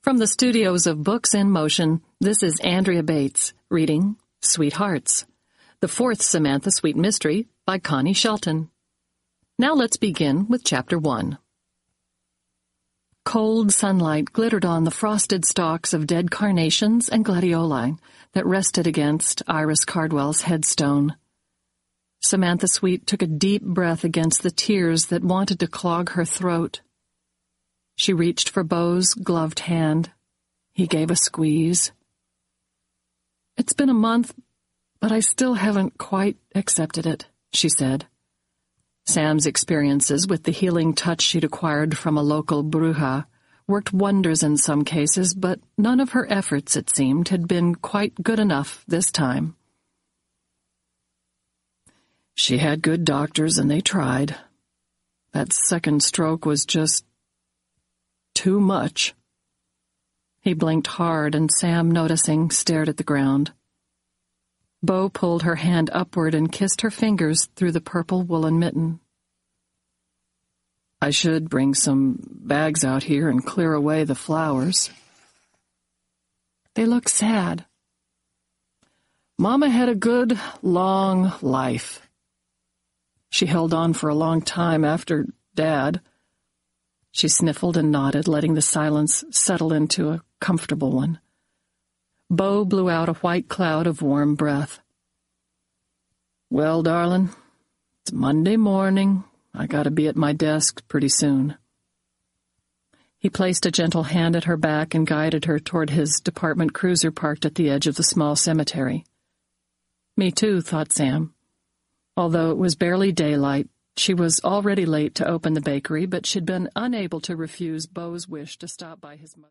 From the studios of Books in Motion, this is Andrea Bates, reading Sweethearts, the fourth Samantha Sweet mystery by Connie Shelton. Now let's begin with Chapter 1. Cold sunlight glittered on the frosted stalks of dead carnations and gladioli that rested against Iris Cardwell's headstone. Samantha Sweet took a deep breath against the tears that wanted to clog her throat. She reached for Beau's gloved hand. He gave a squeeze. "It's been a month, but I still haven't quite accepted it," she said. Sam's experiences with the healing touch she'd acquired from a local bruja worked wonders in some cases, but none of her efforts, it seemed, had been quite good enough this time. She had good doctors, and they tried. That second stroke was just too much. He blinked hard, and Sam, noticing, stared at the ground. Beau pulled her hand upward and kissed her fingers through the purple woolen mitten. "I should bring some bags out here and clear away the flowers. They look sad. Mama had a good, long life. She held on for a long time after Dad." She sniffled and nodded, letting the silence settle into a comfortable one. Beau blew out a white cloud of warm breath. "Well, darling, it's Monday morning. I gotta be at my desk pretty soon." He placed a gentle hand at her back and guided her toward his department cruiser parked at the edge of the small cemetery. Me too, thought Sam. Although it was barely daylight, she was already late to open the bakery, but she'd been unable to refuse Beau's wish to stop by his mother.